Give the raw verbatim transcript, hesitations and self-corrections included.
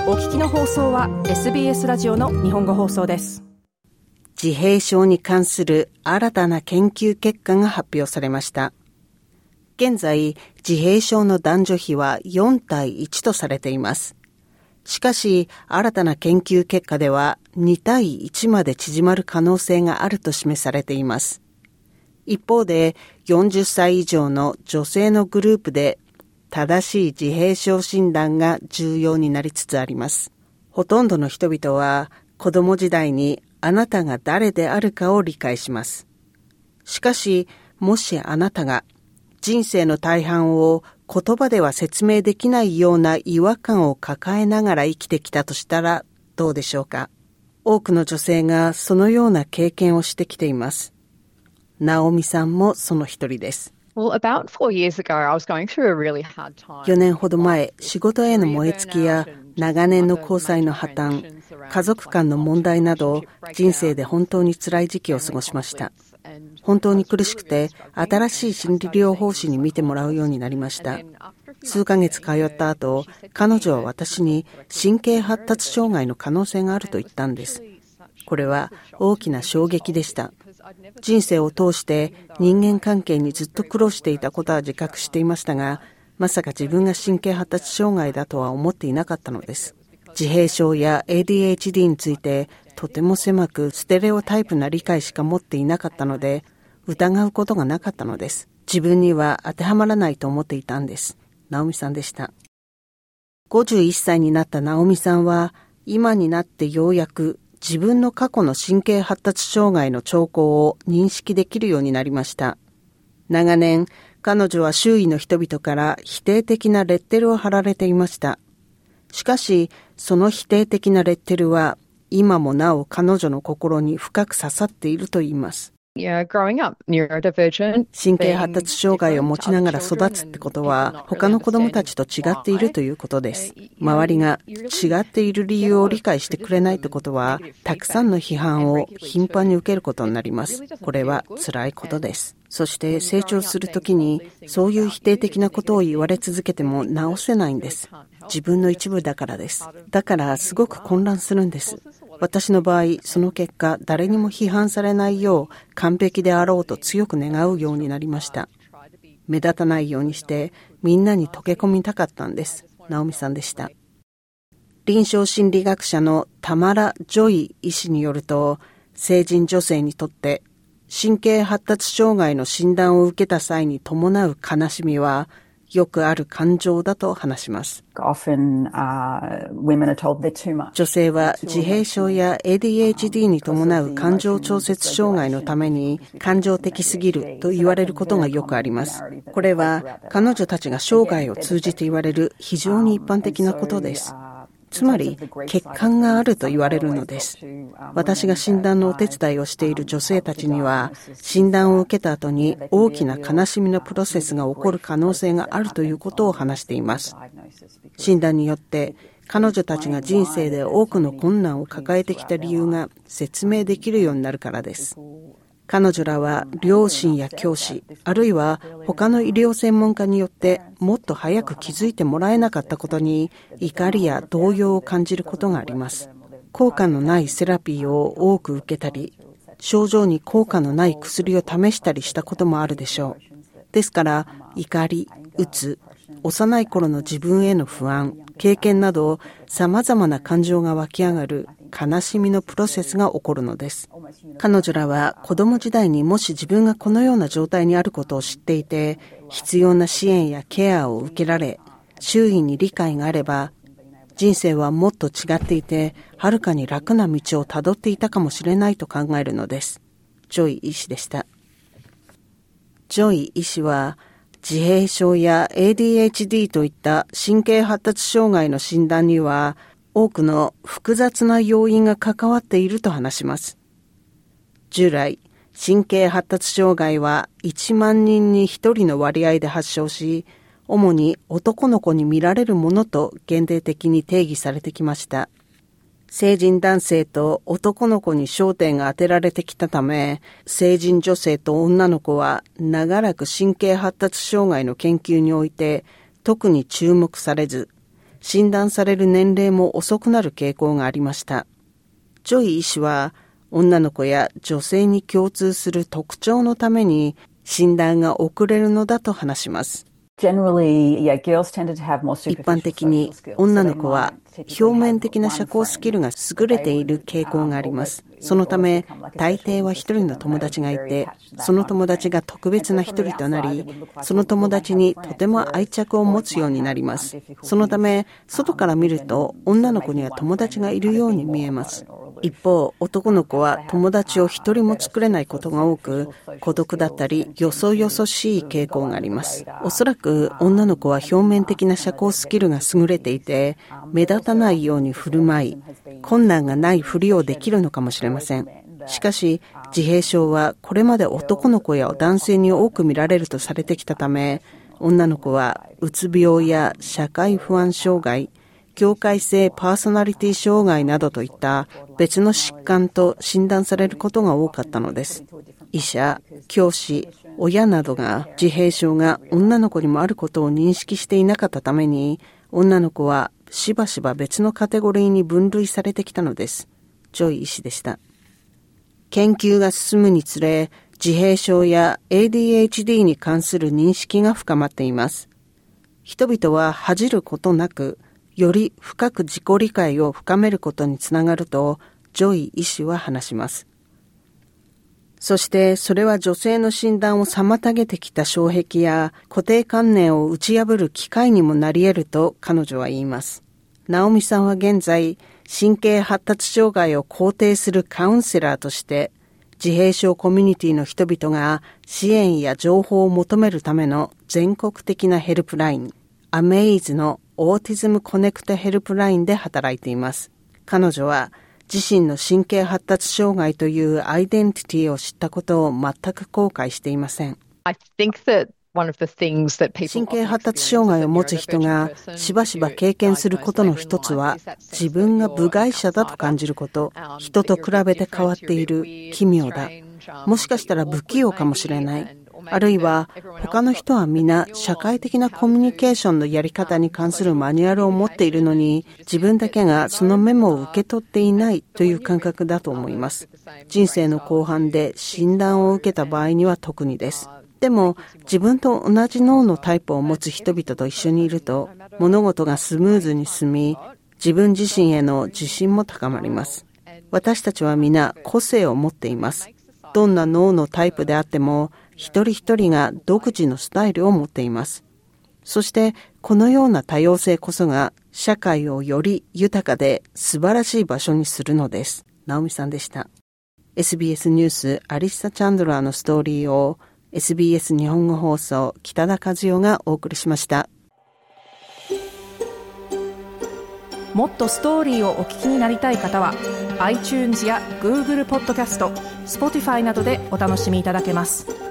お聞きの放送は エスビーエス ラジオの日本語放送です。 自閉症に関する新たな研究結果が発表されました。現在、自閉症の男女比はよんたいいちとされています。しかし、新たな研究結果ではにたいいちまで縮まる可能性があると示されています。一方で、よんじゅっさい以上の女性のグループで正しい自閉症診断が重要になりつつあります。ほとんどの人々は子供時代にあなたが誰であるかを理解します。しかし、もしあなたが人生の大半を言葉では説明できないような違和感を抱えながら生きてきたとしたらどうでしょうか。多くの女性がそのような経験をしてきています。ナオミさんもその一人です。 よねんほど前、仕事への燃え尽きや長年の交際の破綻、家族間の問題など、人生で本当に辛い時期を過ごしました。本当に苦しくて、新しい心理療法士に見てもらうようになりました。数ヶ月通った後、彼女は私に神経発達障害の可能性があると言ったんです。これは大きな衝撃でした。人生を通して人間関係にずっと苦労していたことは自覚していましたが、まさか自分が神経発達障害だとは思っていなかったのです。自閉症や エーディーエイチディー についてとても狭くステレオタイプな理解しか持っていなかったので、疑うことがなかったのです。自分には当てはまらないと思っていたんです。ナオミさんでした。ごじゅういっさいになったナオミさんは、今になってようやく自分の過去の神経発達障害の兆候を認識できるようになりました。長年、彼女は周囲の人々から否定的なレッテルを貼られていました。しかし、その否定的なレッテルは、今もなお彼女の心に深く刺さっていると言います。 Yeah, growing up neurodivergent, 神経発達障害を持ちながら育つってことは、他の子供たちと違っているということです。周りが違っている理由を理解してくれないってことは、たくさんの批判を頻繁に受けることになります。これは辛いことです。そして成長するときに、そういう否定的なことを言われ続けても直せないんです。自分の一部だからです。だからすごく混乱するんです。私の場合、その結果、誰にも批判されないよう完璧であろうと強く願うようになりました。目立たないようにしてみんなに溶け込みたかったんです。ナオミさんでした。臨床心理学者のタマラ・ジョイ医師によると、成人女性にとって神経発達障害の診断を受けた際に伴う悲しみはよくある感情だと話します。 Often, uh, women are told they're too much. 女性は自閉症や エーディーエイチディー に伴う感情調節障害のために感情的すぎると言われることがよくあります。これは彼女たちが生涯を通じて言われる非常に一般的なことです。つまり欠陥があると言われるのです。私が診断のお手伝いをしている女性たちには、診断を受けた後に大きな悲しみのプロセスが起こる可能性があるということを話しています。診断によって彼女たちが人生で多くの困難を抱えてきた理由が説明できるようになるからです。彼女らは両親や教師、あるいは他の医療専門家によってもっと早く気づいてもらえなかったことに怒りや動揺を感じることがあります。効果のないセラピーを多く受けたり、症状に効果のない薬を試したりしたこともあるでしょう。ですから怒り、うつ、幼い頃の自分への不安、経験など様々な感情が湧き上がる悲しみのプロセスが起こるのです。彼女らは子供時代にもし自分がこのような状態にあることを知っていて、必要な支援やケアを受けられ、周囲に理解があれば、人生はもっと違っていて、はるかに楽な道をたどっていたかもしれないと考えるのです。ジョイ医師でした。ジョイ医師は、自閉症や エーディーエイチディー といった神経発達障害の診断には、多くの複雑な要因が関わっていると話します。従来、神経発達障害はいちまんにんにひとりの割合で発症し、主に男の子に見られるものと限定的に定義されてきました。成人男性と男の子に焦点が当てられてきたため、成人女性と女の子は長らく神経発達障害の研究において特に注目されず、 診断される年齢も遅くなる傾向がありました。ジョイ医師は、女の子や女性に共通する特徴のために診断が遅れるのだと話します。一般的に女の子は表面的な社交スキルが優れている傾向があります。そのため大抵は一人の友達がいて、その友達が特別な一人となり、その友達にとても愛着を持つようになります。そのため外から見ると女の子には友達がいるように見えます。一方、男の子は友達を一人も作れないことが多く、孤独だったりよそよそしい傾向があります。おそらく女の子は表面的な社交スキルが優れていて、目立たないように振る舞い、困難がないふりをできるのかもしれません。しかし、自閉症はこれまで男の子や男性に多く見られるとされてきたため、女の子はうつ病や社会不安障害、境界性パーソナリティ障害などといった別の疾患と診断されることが多かったのです。医者、教師、親などが自閉症が女の子にもあることを認識していなかったために、女の子はしばしば別のカテゴリーに分類されてきたのです。ジョイ医師でした。研究が進むにつれ、自閉症や エーディーエイチディー に関する認識が深まっています。人々は恥じることなく、より深く自己理解を深めることにつながると、ジョイ医師は話します。そしてそれは女性の診断を妨げてきた障壁や固定観念を打ち破る機会にもなり得ると彼女は言います。ナオミさんは現在、神経発達障害を肯定するカウンセラーとして、自閉症コミュニティの人々が支援や情報を求めるための全国的なヘルプライン、アメイズのオーティズムコネクトヘルプラインで働いています。彼女は自身の神経発達障害というアイデンティティを知ったことを全く後悔していません。 I think that神経発達障害を持つ人がしばしば経験することの一つは、自分が部外者だと感じること、人と比べて変わっている、奇妙だ、もしかしたら不器用かもしれない、あるいは他の人は皆社会的なコミュニケーションのやり方に関するマニュアルを持っているのに、自分だけがそのメモを受け取っていないという感覚だと思います。人生の後半で診断を受けた場合には特にです。でも自分と同じ脳のタイプを持つ人々と一緒にいると、物事がスムーズに進み、自分自身への自信も高まります。私たちは皆個性を持っています。どんな脳のタイプであっても、一人一人が独自のスタイルを持っています。そしてこのような多様性こそが社会をより豊かで素晴らしい場所にするのです。ナオミさんでした。エスビーエス ニュースアリッサ・チャンドラーのストーリーを エスビーエス 日本語放送北田和代がお送りしました。 もっとストーリーをお聞きになりたい方は iTunes や Google ポッドキャスト、Spotify などでお楽しみいただけます。